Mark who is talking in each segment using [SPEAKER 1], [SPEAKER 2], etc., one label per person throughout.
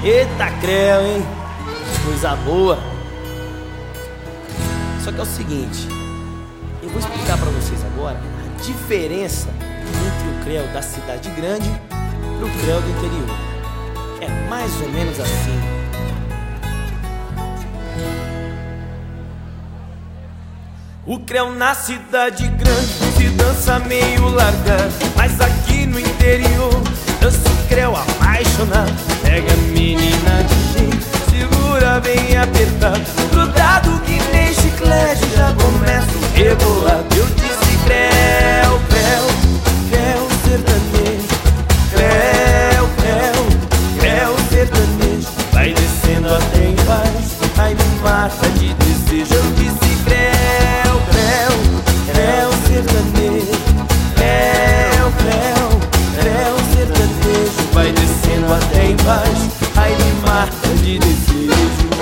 [SPEAKER 1] Eita creu, hein? Coisa boa. Só que é o seguinte, eu vou explicar pra vocês agora a diferença entre o creu da cidade grande pro creu do interior. É mais ou menos assim. O creu na cidade grande se dança meio largado, mas aqui no interior dança o creu apaixonado. Pega a menina de jeito, segura bem apertado, grudado que nem chiclete, já começa o rebolado. Eu disse creu, creu, creu sertanejo, creu, creu, creu sertanejo. Vai descendo até embaixo, ai me mata de desejo. Eu disse creu, creu, creu sertanejo, creu, creu, creu sertanejo. Vai descendo até embaixo, ai me mata de desejo.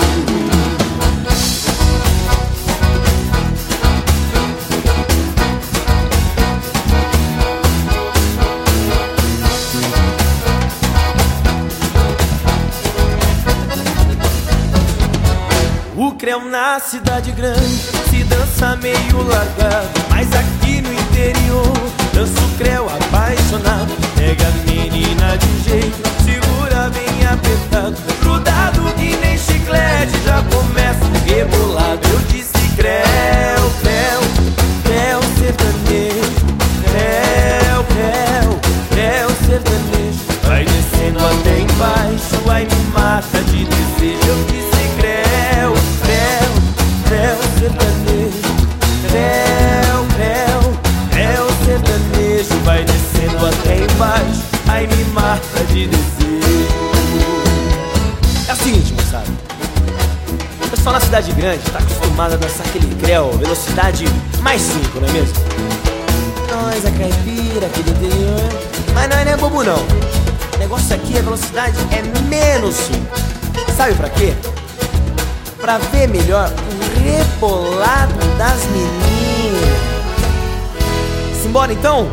[SPEAKER 1] O creu na cidade grande se dança meio largado, mas aqui no interior dança o creu apaixonado. Pega a menina de jeito, segura bem apertado, grudado que nem chiclete, já começa o rebolado. Eu disse creu, creu, creu sertanejo, creu, creu, creu sertanejo. Vai descendo até embaixo, ai me mata de desejo. Eu disse creu, creu, creu sertanejo, creu, creu, creu sertanejo. Vai descendo até embaixo, ai me mata de desejo. É o seguinte, moçada, o pessoal na cidade grande tá acostumado a dançar aquele creu, velocidade mais 5, não é mesmo? Nós, a caipira, aquele interior, mas nós não é bobo não. O negócio aqui, a velocidade é menos 5. Sabe pra quê? Pra ver melhor o rebolado das meninas. Simbora então?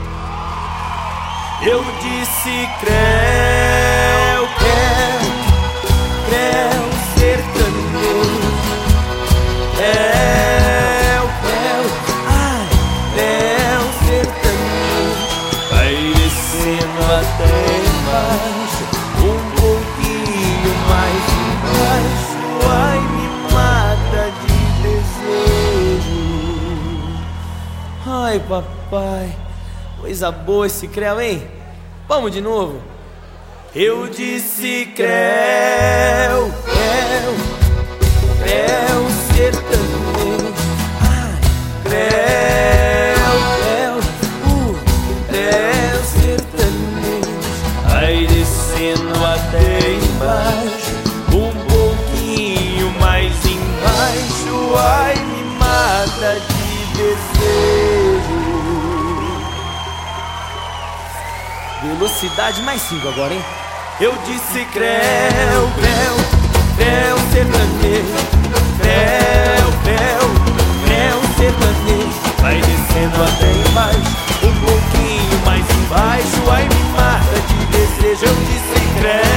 [SPEAKER 1] Eu disse creu, creu, creu sertanejo, creu, creu, ai, creu sertanejo. Vai descendo até embaixo, um pouquinho mais embaixo, ai me mata de desejo. Ai papai, coisa boa esse creu, hein? Vamos de novo. Eu disse creu, creu, creu sertanejo, ai, creu, creu, creu sertanejo. Vai descendo até embaixo, um pouquinho mais embaixo, ai me mata de desejo. Velocidade mais 5 agora, hein? Eu disse creu, creu, creu sertanejo, creu, creu, creu sertanejo. Vai descendo até embaixo, um pouquinho mais embaixo, ai me mata de desejo. Eu disse creu.